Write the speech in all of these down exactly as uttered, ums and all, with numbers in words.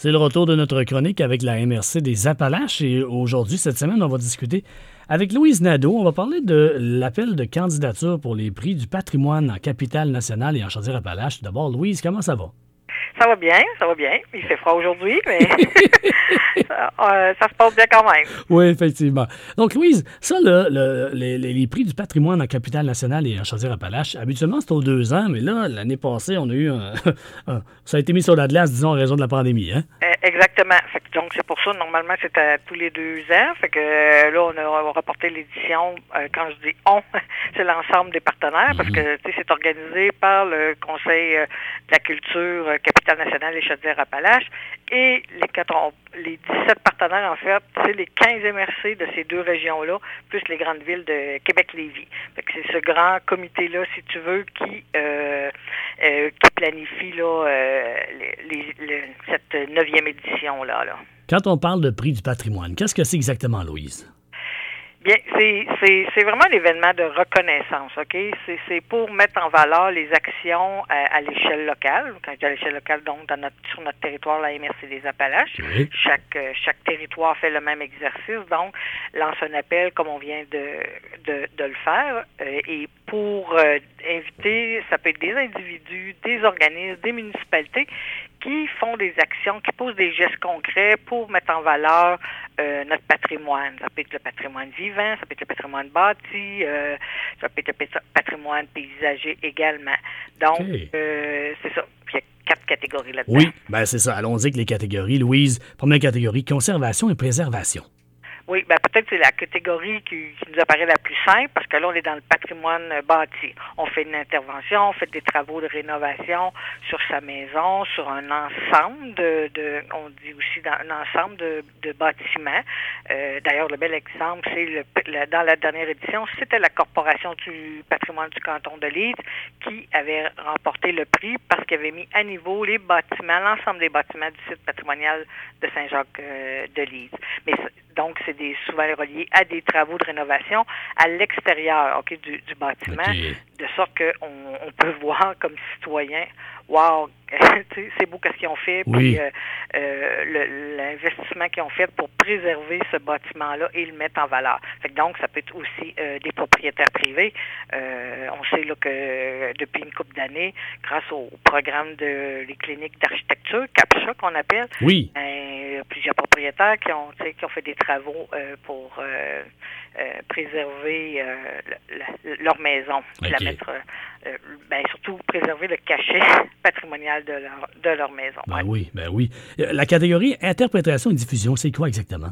C'est le retour de notre chronique avec la M R C des Appalaches et aujourd'hui, cette semaine, on va discuter avec Louise Nadeau. On va parler de l'appel de candidature pour les prix du patrimoine en Capitale-Nationale et en Chaudière-Appalaches. D'abord, Louise, comment ça va? Ça va bien, ça va bien. Il fait froid aujourd'hui, mais ça, euh, ça se passe bien quand même. Oui, effectivement. Donc, Louise, ça, là, le, les, les prix du patrimoine en Capitale-Nationale et en Chaudière-Appalaches, habituellement, c'est aux deux ans, mais là, l'année passée, on a eu un, un... Ça a été mis sur la glace, disons, en raison de la pandémie, hein? Euh, exactement. Fait que, donc, c'est pour ça, normalement, c'est à tous les deux ans. Fait que euh, là, on a reporté l'édition. Euh, quand je dis « on », c'est l'ensemble des partenaires, parce que, tu sais, c'est organisé par le Conseil euh, de la culture euh, Capitale-Nationale et Chaudière-Appalaches. Et les, quatre, les dix-sept partenaires, en fait, c'est les quinze M R C de ces deux régions-là, plus les grandes villes de Québec-Lévis. Fait que c'est ce grand comité-là, si tu veux, qui euh, euh, qui planifie là, euh, les, les, cette neuvième édition-là. Là. Quand on parle de prix du patrimoine, qu'est-ce que c'est exactement, Louise? Bien, c'est, c'est, c'est vraiment un événement de reconnaissance, OK? C'est, c'est pour mettre en valeur les actions à, à l'échelle locale. Quand je dis à l'échelle locale, donc dans notre, sur notre territoire, la M R C des Appalaches. Oui. Chaque, chaque territoire fait le même exercice, donc lance un appel comme on vient de, de, de le faire. Euh, et pour euh, inviter, ça peut être des individus, des organismes, des municipalités qui font des actions, qui posent des gestes concrets pour mettre en valeur euh, notre patrimoine. Ça peut être le patrimoine vivant, ça peut être le patrimoine bâti, euh, ça peut être le patrimoine paysager également. Donc, okay. euh, c'est ça. Il y a quatre catégories là-dedans. Oui, bien c'est ça. Allons-y avec les catégories. Louise, première catégorie, conservation et préservation. Oui, ben peut-être que c'est la catégorie qui, qui nous apparaît la plus simple, parce que là, on est dans le patrimoine bâti. On fait une intervention, on fait des travaux de rénovation sur sa maison, sur un ensemble de, de on dit aussi dans un ensemble de, de bâtiments. Euh, d'ailleurs, le bel exemple, c'est le, le dans la dernière édition, c'était la Corporation du patrimoine du canton de Leeds qui avait remporté le prix parce qu'il avait mis à niveau les bâtiments, l'ensemble des bâtiments du site patrimonial de Saint-Jacques euh, de Leeds. Mais donc, c'est des, souvent relié à des travaux de rénovation à l'extérieur okay, du, du bâtiment, okay. De sorte qu'on on peut voir comme citoyen, wow, c'est beau ce qu'ils ont fait, oui. Puis euh, euh, le, l'investissement qu'ils ont fait pour préserver ce bâtiment-là et le mettre en valeur. Fait que donc, ça peut être aussi euh, des propriétaires privés. Euh, on sait là, que depuis une couple d'années, grâce au programme de les cliniques d'architecture, CAPCHA qu'on appelle, oui. euh, plusieurs propriétaires qui ont, qui ont fait des travaux euh, pour euh, euh, préserver euh, la, la, leur maison, okay. La mettre, euh, ben, surtout préserver le cachet patrimonial de leur, de leur maison. Ben ouais. oui, ben oui. La catégorie interprétation et diffusion, c'est quoi exactement?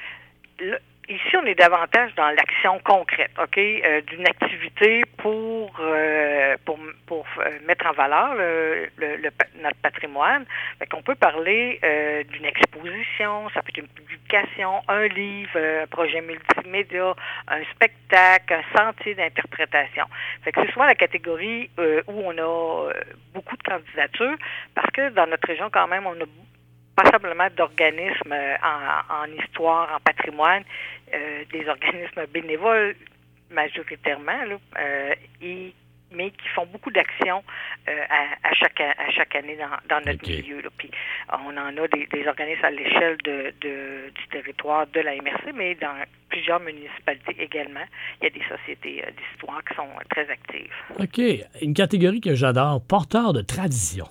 Le, Ici, on est davantage dans l'action concrète, OK, euh, d'une activité pour euh, pour pour euh, mettre en valeur le, le, le, notre patrimoine. Fait qu'on peut parler euh, d'une exposition, ça peut être une publication, un livre, un projet multimédia, un spectacle, un sentier d'interprétation. Fait que c'est souvent la catégorie euh, où on a beaucoup de candidatures parce que dans notre région, quand même, on a passablement d'organismes en, en histoire, en patrimoine, euh, des organismes bénévoles majoritairement, là, euh, et, mais qui font beaucoup d'actions euh, à, à, chaque, à chaque année dans, dans notre okay. milieu. Là. Puis on en a des, des organismes à l'échelle de, de, du territoire de la M R C, mais dans plusieurs municipalités également. Il y a des sociétés euh, d'histoire qui sont très actives. OK. Une catégorie que j'adore, porteur de tradition.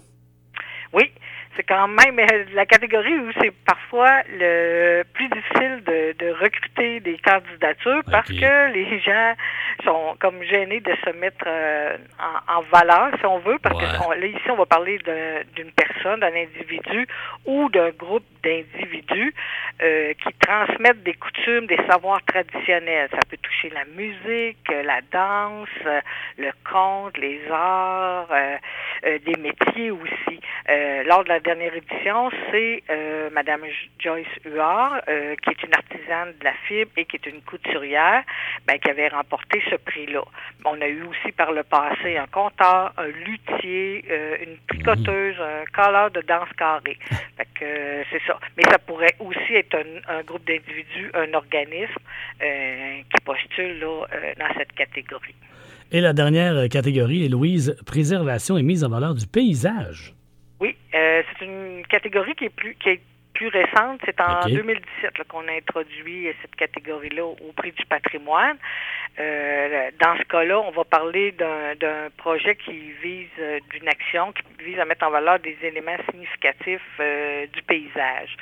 Oui. C'est quand même la catégorie où c'est parfois le plus difficile de, de recruter des candidatures parce okay. que les gens sont comme gênés de se mettre euh, en, en valeur, si on veut, parce ouais. que on, là, ici, on va parler de, d'une personne, d'un individu ou d'un groupe d'individus euh, qui transmettent des coutumes, des savoirs traditionnels. Ça peut toucher la musique, la danse, le conte, les arts, euh, euh, des métiers aussi. Euh, lors de la dernière édition, c'est euh, Madame Joyce Huard, euh, qui est une artisane de la fibre et qui est une couturière, ben, qui avait remporté ce prix-là. On a eu aussi par le passé un conteur, un luthier, euh, une tricoteuse, un caleur de danse carrée. Fait que euh, c'est ça. Mais ça pourrait aussi être un, un groupe d'individus, un organisme euh, qui postule là, euh, dans cette catégorie. Et la dernière catégorie, Louise, préservation et mise en valeur du paysage. Oui, euh, c'est une catégorie qui est plus qui est plus récente, c'est en okay. deux mille dix-sept là, qu'on a introduit cette catégorie-là au prix du patrimoine. Euh, dans ce cas-là, on va parler d'un, d'un projet qui vise, euh, d'une action qui vise à mettre en valeur des éléments significatifs euh, du paysage.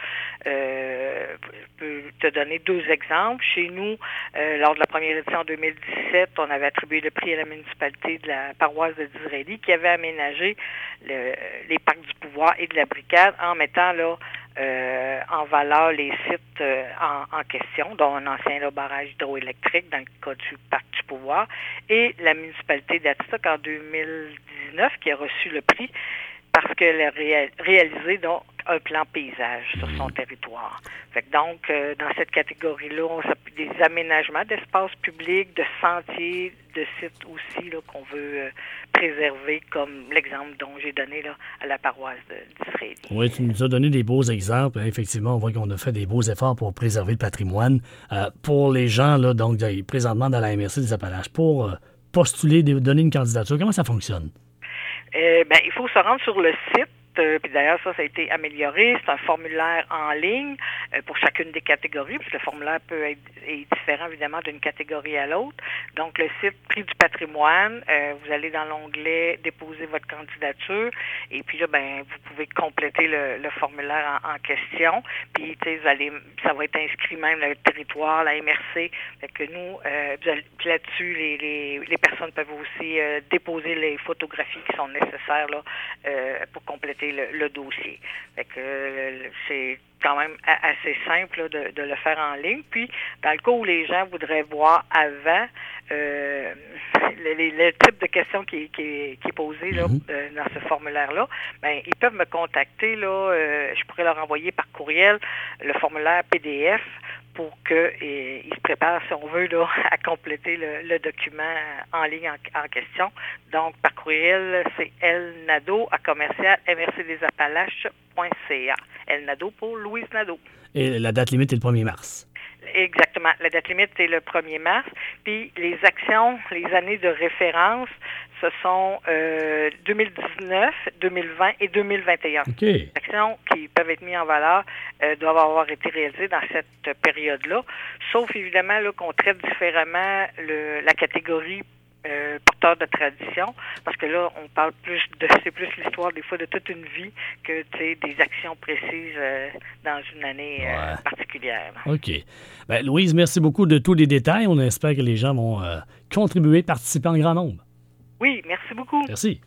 Euh, je peux te donner deux exemples. Chez nous, euh, lors de la première édition en deux mille dix-sept, on avait attribué le prix à la municipalité de la paroisse de Disraeli qui avait aménagé le, les parcs du pouvoir et de la Bricade en mettant là Euh, en valeur les sites euh, en, en question, dont un ancien là, barrage hydroélectrique dans le cas du parc du pouvoir, et la municipalité d'Aticook en deux mille dix-neuf qui a reçu le prix parce qu'elle a ré- réalisé donc un plan paysage sur son territoire. Fait que donc, euh, dans cette catégorie-là, on a des aménagements d'espaces publics, de sentiers, de sites aussi là, qu'on veut euh, préserver, comme l'exemple dont j'ai donné là, à la paroisse de d'Israël. Oui, tu nous as donné des beaux exemples. Effectivement, on voit qu'on a fait des beaux efforts pour préserver le patrimoine. Euh, pour les gens, là, donc présentement dans la M R C des Appalaches, pour euh, postuler, donner une candidature, comment ça fonctionne? Euh, ben, il faut se rendre sur le site. Euh, puis d'ailleurs, ça, ça a été amélioré. C'est un formulaire en ligne euh, pour chacune des catégories, parce que le formulaire peut être est différent, évidemment, d'une catégorie à l'autre. Donc, le site Prix du patrimoine, euh, vous allez dans l'onglet « Déposer votre candidature » et puis là, ben, vous pouvez compléter le, le formulaire en, en question. Puis, tu sais, vous allez, ça va être inscrit même le territoire, la M R C. Fait que nous, euh, vous allez, puis là-dessus, les, les, les personnes peuvent aussi euh, déposer les photographies qui sont nécessaires là, euh, pour compléter Le, le dossier. Fait que euh, c'est quand même a, assez simple là, de, de le faire en ligne. Puis, dans le cas où les gens voudraient voir avant euh, le, le, le type de questions qui, qui, qui est posé là, Mm-hmm. euh, dans ce formulaire-là, ben ils peuvent me contacter. Là, euh, je pourrais leur envoyer par courriel le formulaire P D F pour qu'ils se préparent, si on veut, là, à compléter le, le document en ligne en, en question. Donc, par courriel, c'est elnado à commercial m r c des appalaches point c a. Elnado pour Louise Nadeau. Et la date limite est le premier mars. Exactement. La date limite, c'est le premier mars. Puis, les actions, les années de référence, ce sont euh, deux mille dix-neuf, deux mille vingt et deux mille vingt et un. OK. Les actions qui peuvent être mises en valeur euh, doivent avoir été réalisées dans cette période-là, sauf évidemment là, qu'on traite différemment le, la catégorie euh, porteur de tradition, parce que là, on parle plus de, c'est plus l'histoire des fois de toute une vie que, tu sais, des actions précises euh, dans une année euh, ouais. particulière. OK. Ben, Louise, merci beaucoup de tous les détails. On espère que les gens vont euh, contribuer, participer en grand nombre. Oui, merci beaucoup. Merci.